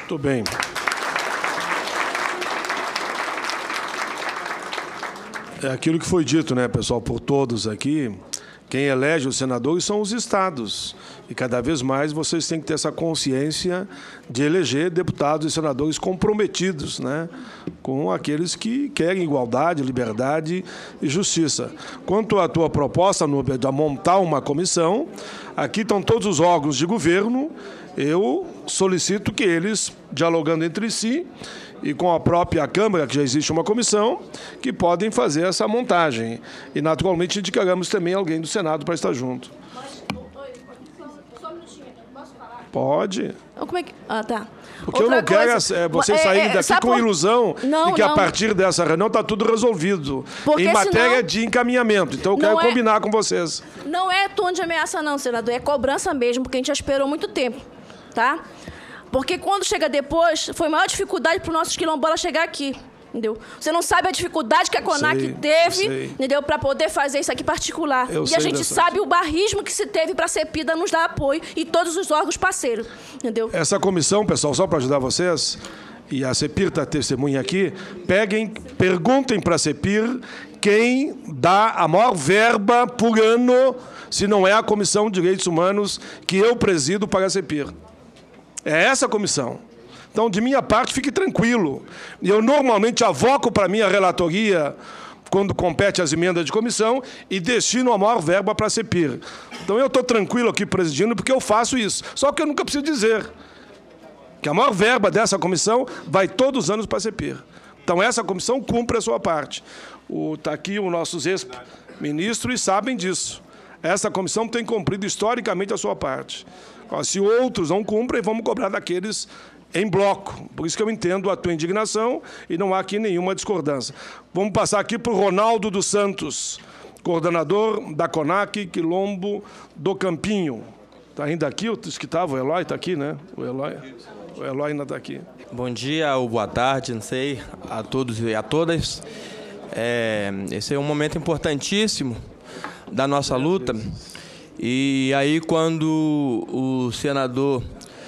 Muito bem. É aquilo que foi dito, né, pessoal, por todos aqui. Quem elege os senadores são os estados. E cada vez mais vocês têm que ter essa consciência de eleger deputados e senadores comprometidos, né, com aqueles que querem igualdade, liberdade e justiça. Quanto à tua proposta, Núbia, de montar uma comissão, aqui estão todos os órgãos de governo. Eu solicito que eles, dialogando entre si, e com a própria Câmara, que já existe uma comissão, que podem fazer essa montagem. E, naturalmente, indicaremos também alguém do Senado para estar junto. Só um minutinho, posso falar? Pode. Como é que... Ah, tá. Porque eu não quero vocês saírem daqui com a ilusão de que a partir dessa reunião está tudo resolvido. Porque em matéria de encaminhamento. Então, eu quero combinar com vocês. Não é tom de ameaça, não, senador. É cobrança mesmo, porque a gente já esperou muito tempo, tá? Porque quando chega depois, foi a maior dificuldade para os nossos quilombolas chegar aqui, entendeu? Você não sabe a dificuldade que a CONAC teve, entendeu? Para poder fazer isso aqui particular. E a gente sabe o barrismo que se teve para a CEPIDA nos dar apoio e todos os órgãos parceiros, entendeu? Essa comissão, pessoal, só para ajudar vocês, e a CEPIR está testemunha aqui, perguntem para a CEPIR quem dá a maior verba por ano, se não é a Comissão de Direitos Humanos que eu presido para a CEPIR. É essa comissão. Então, de minha parte, fique tranquilo. E eu normalmente avoco para a minha relatoria, quando compete as emendas de comissão, e destino a maior verba para a CEPIR. Então, eu estou tranquilo aqui presidindo, porque eu faço isso. Só que eu nunca preciso dizer que a maior verba dessa comissão vai todos os anos para a CEPIR. Então, essa comissão cumpre a sua parte. Está aqui os nossos ex-ministros e sabem disso. Essa comissão tem cumprido historicamente a sua parte. Se outros não cumprem, vamos cobrar daqueles em bloco. Por isso que eu entendo a tua indignação e não há aqui nenhuma discordância. Vamos passar aqui para o Ronaldo dos Santos, coordenador da CONAC Quilombo do Campinho. Está ainda aqui? Disse que estava, o Eloy está aqui, né? O Eloy ainda está aqui. Bom dia ou boa tarde, não sei, a todos e a todas. Esse é um momento importantíssimo da nossa luta. E aí, quando o senador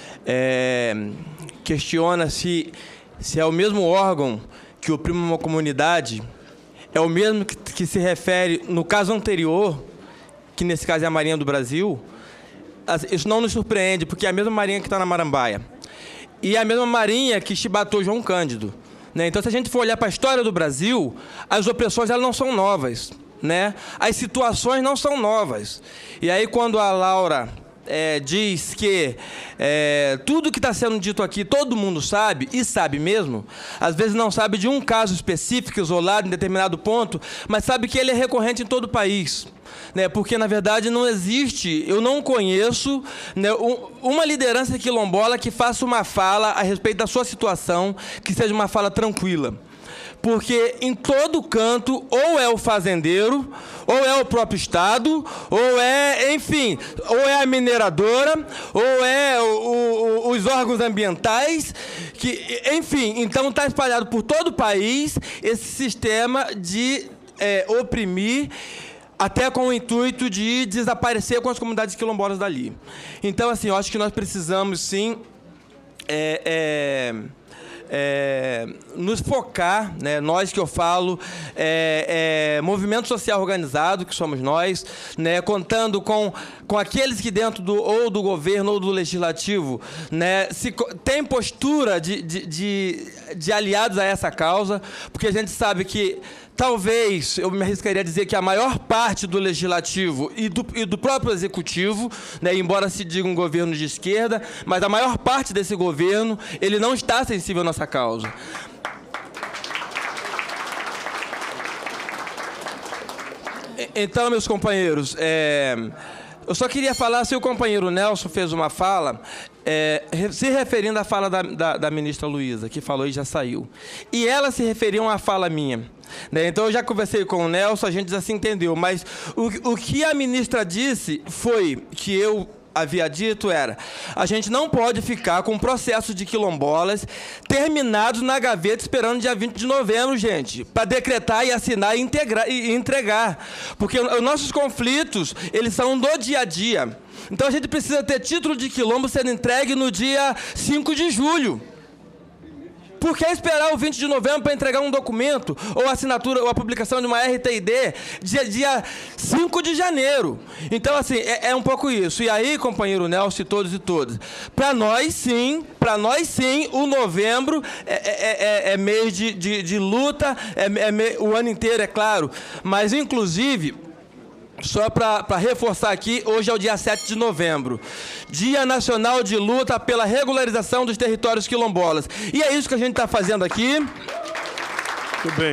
questiona se é o mesmo órgão que oprime uma comunidade, é o mesmo que se refere, no caso anterior, que nesse caso é a Marinha do Brasil, isso não nos surpreende, porque é a mesma Marinha que está na Marambaia. E é a mesma Marinha que chibatou João Cândido, né? Então, se a gente for olhar para a história do Brasil, as opressões elas não são novas, né? As situações não são novas. E aí, quando a Laura diz que tudo que está sendo dito aqui todo mundo sabe, e sabe mesmo, às vezes não sabe de um caso específico, isolado, em determinado ponto, mas sabe que ele é recorrente em todo o país. Né, porque, na verdade, não existe, eu não conheço, né, uma liderança quilombola que faça uma fala a respeito da sua situação, que seja uma fala tranquila. Porque em todo canto, ou é o fazendeiro, ou é o próprio Estado, ou é, enfim, ou é a mineradora, ou é os órgãos ambientais, que, enfim, então está espalhado por todo o país esse sistema de oprimir, até com o intuito de desaparecer com as comunidades quilombolas dali. Então, assim, eu acho que nós precisamos, sim, nos focar, né, nós que eu falo, movimento social organizado, que somos nós, né, contando com aqueles que dentro ou do governo ou do legislativo, né, tem postura de aliados a essa causa, porque a gente sabe que talvez, eu me arriscaria a dizer que a maior parte do legislativo e do próprio executivo, né, embora se diga um governo de esquerda, mas a maior parte desse governo, ele não está sensível à nossa causa. Então, meus companheiros, eu só queria falar, se o companheiro Nelson fez uma fala, se referindo à fala da ministra Luísa, que falou e já saiu. E ela se referiu a uma fala minha. Né? Então, eu já conversei com o Nelson, a gente já se entendeu. Mas o que a ministra disse foi que eu havia dito a gente não pode ficar com um processo de quilombolas terminados na gaveta esperando dia 20 de novembro, gente, para decretar e assinar e entregar. Porque os nossos conflitos, eles são do dia a dia. Então, a gente precisa ter título de quilombo sendo entregue no dia 5 de julho. Por que esperar o 20 de novembro para entregar um documento ou assinatura ou a publicação de uma RTID dia 5 de janeiro? Então, assim, é um pouco isso. E aí, companheiro Nelson e todos e todas, para nós sim, o novembro é mês de luta, o ano inteiro, é claro, mas, inclusive, só para reforçar aqui, hoje é o dia 7 de novembro, Dia Nacional de Luta pela Regularização dos Territórios Quilombolas. E é isso que a gente está fazendo aqui. Muito bem.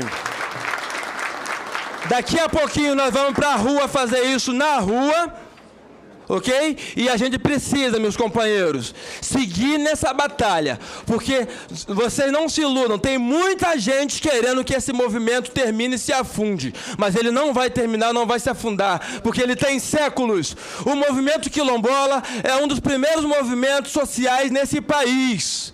Daqui a pouquinho nós vamos para a rua fazer isso na rua, ok? E a gente precisa, meus companheiros, seguir nessa batalha, porque vocês não se iludam, tem muita gente querendo que esse movimento termine e se afunde, mas ele não vai terminar, não vai se afundar, porque ele tem séculos. O movimento quilombola é um dos primeiros movimentos sociais nesse país.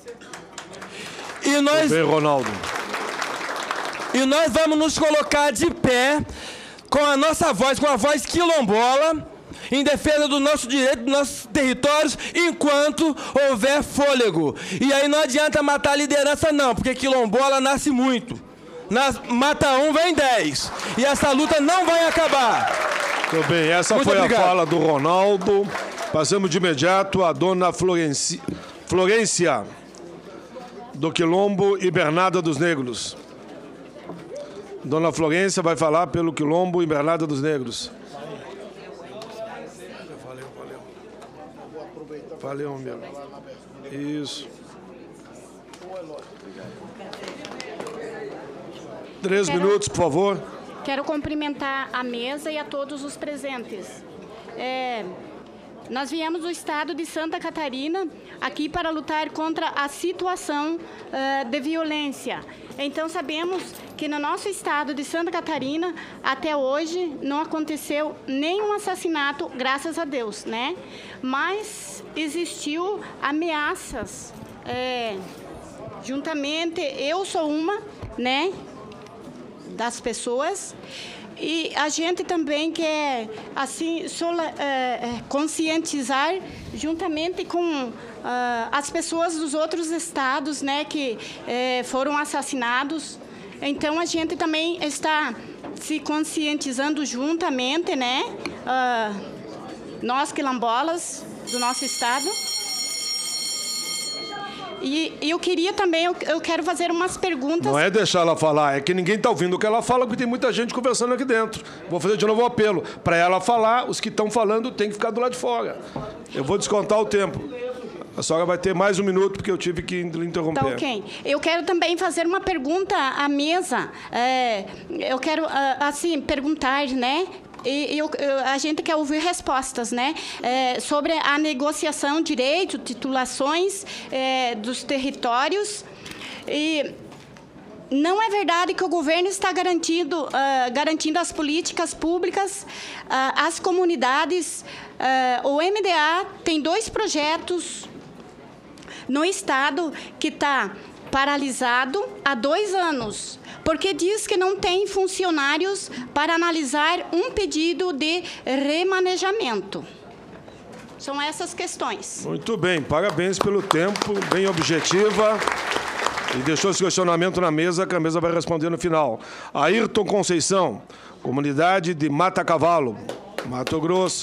E nós... Bem, Ronaldo. E nós vamos nos colocar de pé com a nossa voz, com a voz quilombola, em defesa do nosso direito, dos nossos territórios, enquanto houver fôlego. E aí não adianta matar a liderança não, porque quilombola nasce muito. Mata um, vem 10. E essa luta não vai acabar. Muito bem, essa Muito foi obrigado. A fala do Ronaldo. Passamos de imediato a dona Florência, do Quilombo e Bernarda dos Negros. Dona Florência vai falar pelo Quilombo e Bernarda dos Negros. Valeu, amigo. Isso. 3 minutos, por favor. Quero cumprimentar a mesa e a todos os presentes. Nós viemos do estado de Santa Catarina aqui para lutar contra a situação de violência. Então, sabemos que no nosso estado de Santa Catarina, até hoje, não aconteceu nenhum assassinato, graças a Deus, né? Mas existiu ameaças. Juntamente, eu sou uma, né, das pessoas. E a gente também quer, assim, conscientizar juntamente com as pessoas dos outros estados, né, que foram assassinados. Então, a gente também está se conscientizando juntamente, né, nós quilombolas do nosso estado. E eu queria também, eu quero fazer umas perguntas. Não é deixar ela falar, é que ninguém está ouvindo o que ela fala, porque tem muita gente conversando aqui dentro. Vou fazer de novo o apelo. Para ela falar, os que estão falando têm que ficar do lado de fora. Eu vou descontar o tempo. A senhora vai ter mais 1 minuto, porque eu tive que interromper. Tá, ok. Eu quero também fazer uma pergunta à mesa. Eu quero, assim, perguntar, né? A gente quer ouvir respostas, né, sobre a negociação, direito, titulações dos territórios. E não é verdade que o governo está garantindo as políticas públicas às comunidades. O MDA tem 2 projetos no estado que está paralisado há 2 anos, porque diz que não tem funcionários para analisar um pedido de remanejamento. São essas questões. Muito bem, parabéns pelo tempo, bem objetiva. E deixou esse questionamento na mesa, que a mesa vai responder no final. Ayrton Conceição, comunidade de Mata Cavalo, Mato Grosso.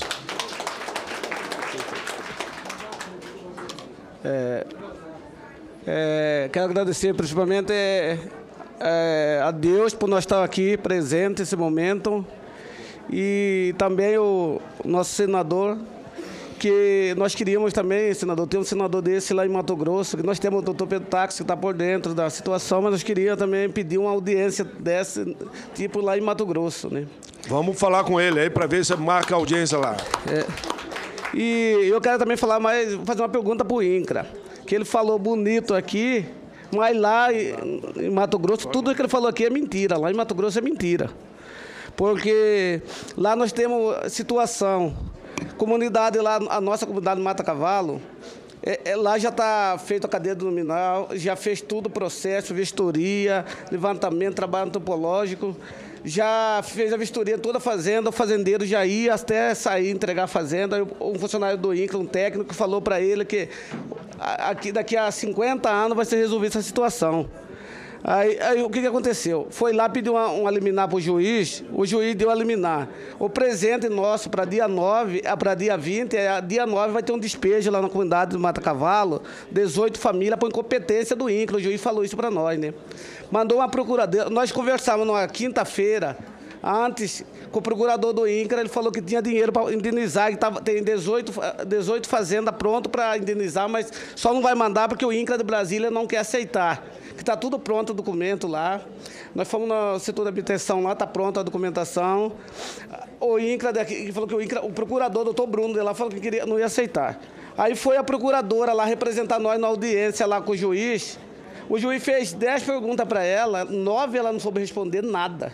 Quero agradecer principalmente a Deus por nós estar aqui presente nesse momento, e também o nosso senador, que nós queríamos também, senador, ter um senador desse lá em Mato Grosso, que nós temos o doutor Pedro Táxi, que está por dentro da situação, mas nós queríamos também pedir uma audiência desse tipo lá em Mato Grosso, né? Vamos falar com ele aí para ver se marca a audiência lá. E eu quero também fazer uma pergunta para o INCRA, que ele falou bonito aqui, mas lá em Mato Grosso, tudo que ele falou aqui é mentira. Lá em Mato Grosso é mentira. Porque lá nós temos situação. Comunidade lá, a nossa comunidade Mata Cavalo, Lá já está feita a cadeia nominal, já fez tudo o processo, vistoria, levantamento, trabalho antropológico, já fez a vistoria toda a fazenda, o fazendeiro já ia até sair, entregar a fazenda. Um funcionário do INCRA, um técnico, falou para ele que daqui a 50 anos vai ser resolvida essa situação. Aí o que aconteceu? Foi lá pedir uma liminar para o juiz deu a liminar. O presente nosso para dia 9, para dia 20, dia 9 vai ter um despejo lá na comunidade do Mata Cavalo, 18 famílias por incompetência do INCRA. O juiz falou isso para nós, né? Mandou uma procuradora. Nós conversávamos na quinta-feira, antes, com o procurador do INCRA, ele falou que tinha dinheiro para indenizar, que tem 18 fazendas prontas para indenizar, mas só não vai mandar porque o INCRA de Brasília não quer aceitar. Que está tudo pronto o documento lá. Nós fomos no setor de habitação lá, está pronta a documentação. O INCRA daqui falou que o procurador, o doutor Bruno, de lá falou que não ia aceitar. Aí foi a procuradora lá representar nós na audiência lá com o juiz. O juiz fez 10 perguntas para ela, 9 ela não soube responder nada.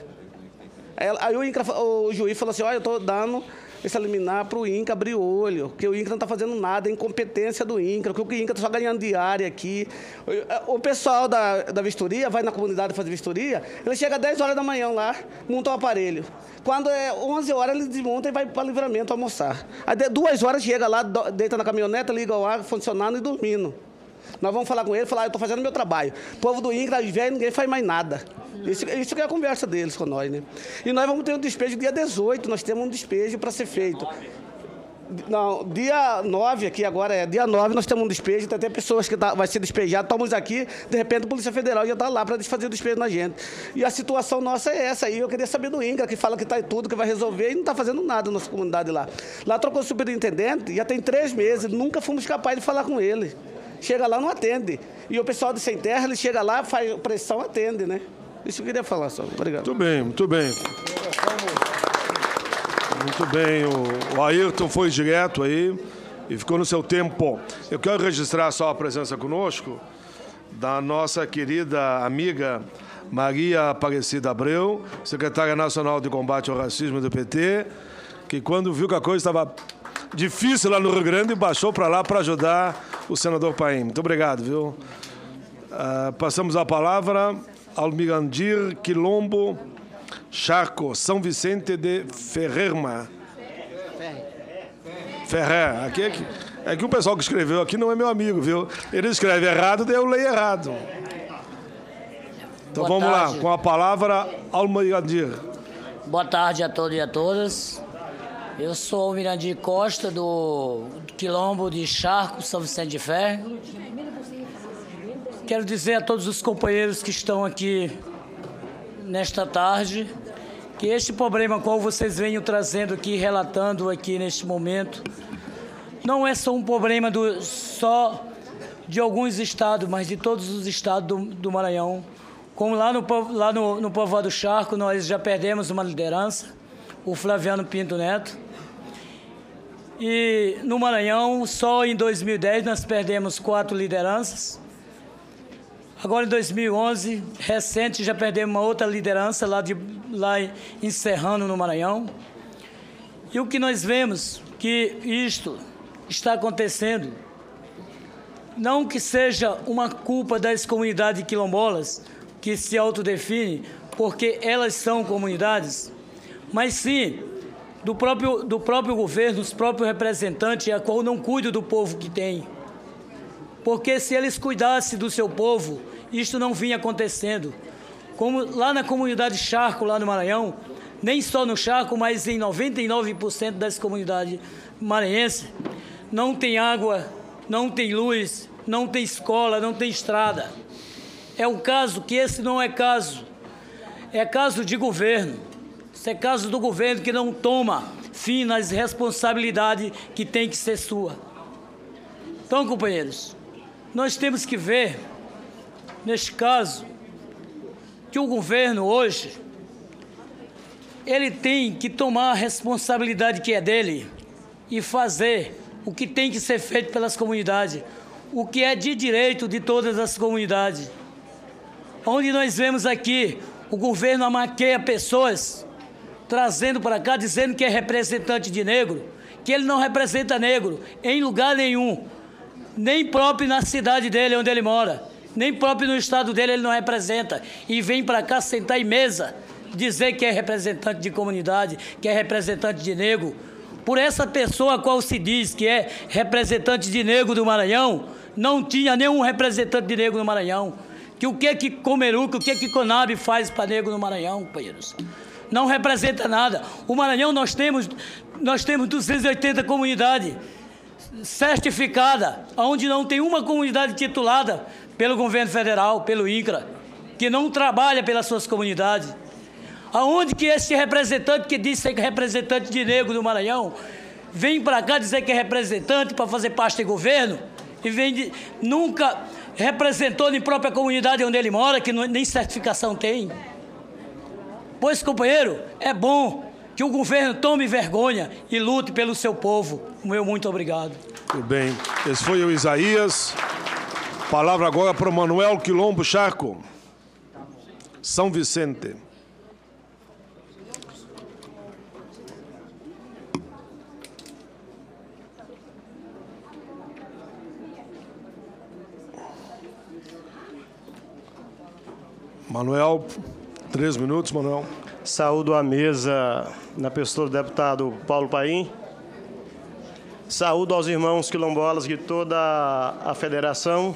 Aí o juiz falou assim, olha, eu estou dando esse liminar para o INCRA abrir o olho, que o INCRA não está fazendo nada, é incompetência do INCRA, que o INCRA está só ganhando diária aqui. O pessoal da vistoria vai na comunidade fazer vistoria, ele chega às 10 horas da manhã lá, monta o aparelho. Quando é 11 horas, ele desmonta e vai para Livramento almoçar. Aí 2 horas chega lá, deita na caminhonete, liga o ar, funcionando e dormindo. Nós vamos falar com ele, falar, eu estou fazendo meu trabalho. O povo do INCRA, velho, ninguém faz mais nada. Isso que é a conversa deles com nós, né? E nós vamos ter um despejo dia 18, nós temos um despejo para ser feito. Não, dia 9 aqui agora, dia 9 nós temos um despejo, tem até pessoas que vai ser despejado, estamos aqui, de repente a Polícia Federal já está lá para fazer o despejo na gente. E a situação nossa é essa aí, eu queria saber do INCRA, que fala que está tudo, que vai resolver e não está fazendo nada na nossa comunidade lá. Lá trocou o superintendente, já tem 3 meses, nunca fomos capazes de falar com ele. Chega lá, não atende. E o pessoal de Sem Terra, ele chega lá, faz pressão, atende, né? Isso eu queria falar só. Obrigado. Muito bem, muito bem. Muito bem, o Ayrton foi direto aí e ficou no seu tempo. Eu quero registrar só a presença conosco da nossa querida amiga Maria Aparecida Abreu, secretária nacional de combate ao racismo do PT, que quando viu que a coisa estava difícil lá no Rio Grande, baixou para lá para ajudar o senador Paim. Muito obrigado, viu? Passamos a palavra ao Mirandir Quilombo Charco, São Vicente de Ferrerma. Ferrer. Aqui é que o pessoal que escreveu aqui não é meu amigo, viu? Ele escreve errado, daí eu leio errado. Então vamos lá, com a palavra ao Mirandir. Boa tarde a todos e a todas. Eu sou o Mirandir Costa, do Quilombo de Charco, São Vicente de Ferre. Quero dizer a todos os companheiros que estão aqui nesta tarde que este problema qual vocês vêm trazendo aqui, relatando aqui neste momento, não é só um problema só de alguns estados, mas de todos os estados do Maranhão. Como lá no povoado Charco, nós já perdemos uma liderança, o Flaviano Pinto Neto. E no Maranhão, só em 2010, nós perdemos 4 lideranças. Agora, em 2011, recente, já perdemos uma outra liderança lá em Serrano, no Maranhão. E o que nós vemos, que isto está acontecendo, não que seja uma culpa das comunidades quilombolas, que se autodefinem, porque elas são comunidades, mas sim do próprio governo, dos próprios representantes, a qual não cuidam do povo que tem. Porque se eles cuidassem do seu povo, isto não vinha acontecendo. Como lá na comunidade Charco, lá no Maranhão, nem só no Charco, mas em 99% das comunidades maranhenses, não tem água, não tem luz, não tem escola, não tem estrada. É um caso que esse não é caso. É caso de governo. Isso é caso do governo que não toma fim nas responsabilidades que tem que ser sua. Então, companheiros, nós temos que ver, neste caso, que o governo hoje, ele tem que tomar a responsabilidade que é dele e fazer o que tem que ser feito pelas comunidades, o que é de direito de todas as comunidades. Onde nós vemos aqui, o governo amaqueia pessoas, trazendo para cá, dizendo que é representante de negro, que ele não representa negro em lugar nenhum. Nem próprio na cidade dele, onde ele mora, nem próprio no estado dele ele não representa. E vem para cá sentar em mesa, dizer que é representante de comunidade, que é representante de negro. Por essa pessoa a qual se diz que é representante de negro do Maranhão, não tinha nenhum representante de negro no Maranhão. Que o que Comeruca, o que Conab faz para negro no Maranhão, companheiros? Não representa nada. O Maranhão nós temos 280 comunidades certificadas, onde não tem uma comunidade titulada pelo governo federal, pelo INCRA, que não trabalha pelas suas comunidades. Aonde que esse representante que diz ser representante de negro do Maranhão vem para cá dizer que é representante para fazer parte de governo e nunca representou nem própria comunidade onde ele mora, que nem certificação tem? Pois, companheiro, é bom que o governo tome vergonha e lute pelo seu povo. Meu muito obrigado. Tudo bem. Esse foi o Isaías. Palavra agora para o Manuel Quilombo Charco, São Vicente. Manuel, 3 minutos, Manuel. Saúdo a mesa na pessoa do deputado Paulo Paim. Saúdo aos irmãos quilombolas de toda a federação.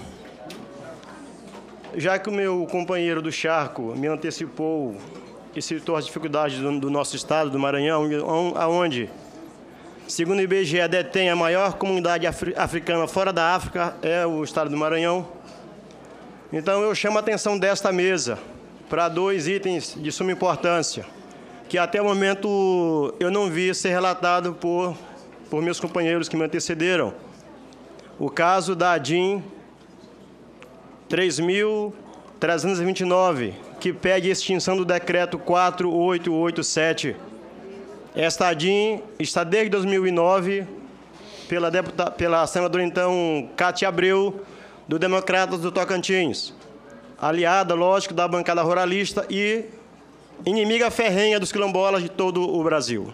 Já que o meu companheiro do Charco me antecipou e citou as dificuldades do nosso estado, do Maranhão, onde, segundo o IBGE, detém a maior comunidade africana fora da África, é o estado do Maranhão. Então, eu chamo a atenção desta mesa para 2 itens de suma importância, que até o momento eu não vi ser relatado por meus companheiros que me antecederam. O caso da ADIM 3.329, que pede a extinção do decreto 4887. Esta ADIM está desde 2009 pela senadora, então, Cátia Abreu, do Democratas do Tocantins, aliada, lógico, da bancada ruralista e inimiga ferrenha dos quilombolas de todo o Brasil.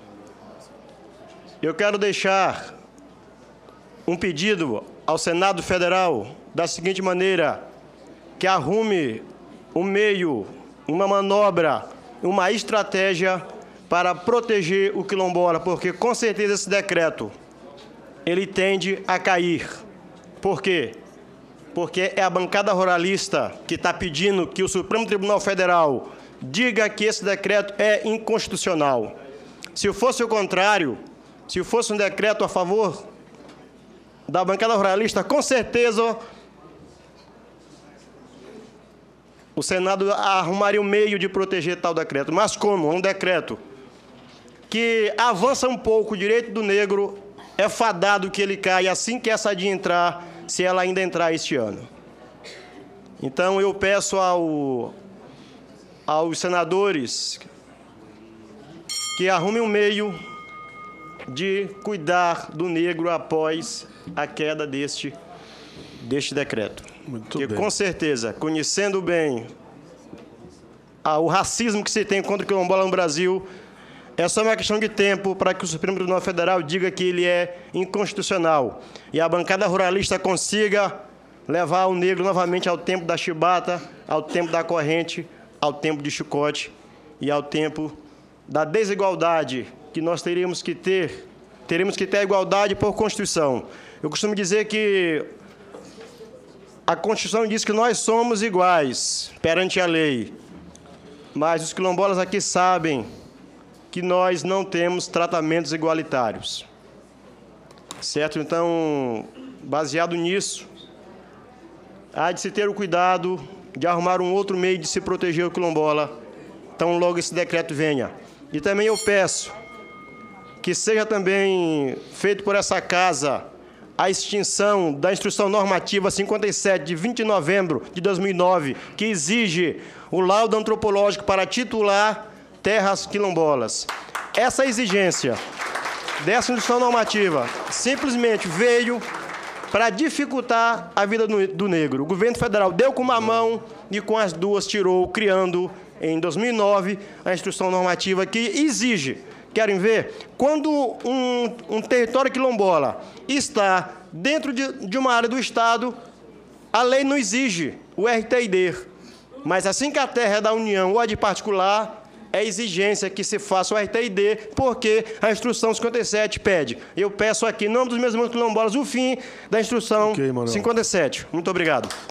Eu quero deixar um pedido ao Senado Federal da seguinte maneira: que arrume um meio, uma manobra, uma estratégia para proteger o quilombola, porque com certeza esse decreto ele tende a cair. Por quê? Porque é a bancada ruralista que está pedindo que o Supremo Tribunal Federal diga que esse decreto é inconstitucional. Se fosse o contrário, se fosse um decreto a favor da bancada ruralista, com certeza o Senado arrumaria um meio de proteger tal decreto. Mas como? É um decreto que avança um pouco o direito do negro, é fadado que ele cai assim que essa ADIM entrar, se ela ainda entrar este ano. Então, eu peço aos senadores que arrumem um meio de cuidar do negro após a queda deste decreto. Muito bem. Com bem. certeza, conhecendo bem o racismo que se tem contra o quilombola no Brasil, é só uma questão de tempo para que o Supremo Tribunal Federal diga que ele é inconstitucional e a bancada ruralista consiga levar o negro novamente ao tempo da chibata, ao tempo da corrente, ao tempo de chicote e ao tempo da desigualdade que nós teremos que ter a igualdade por Constituição. Eu costumo dizer que a Constituição diz que nós somos iguais perante a lei, mas os quilombolas aqui sabem que nós não temos tratamentos igualitários. Certo? Então, baseado nisso, há de se ter o cuidado de arrumar um outro meio de se proteger o quilombola, tão logo esse decreto venha. E também eu peço que seja também feito por essa casa a extinção da Instrução Normativa 57, de 20 de novembro de 2009, que exige o laudo antropológico para titular terras quilombolas. Essa exigência dessa instrução normativa simplesmente veio para dificultar a vida do negro. O governo federal deu com uma mão e com as duas tirou, criando em 2009 a instrução normativa que exige, querem ver, quando um território quilombola está dentro de uma área do Estado, a lei não exige o RTID. Mas assim que a terra é da União ou é de particular, é exigência que se faça o RTID, porque a Instrução 57 pede. Eu peço aqui, em nome dos meus irmãos quilombolas, o fim da Instrução 57. Muito obrigado.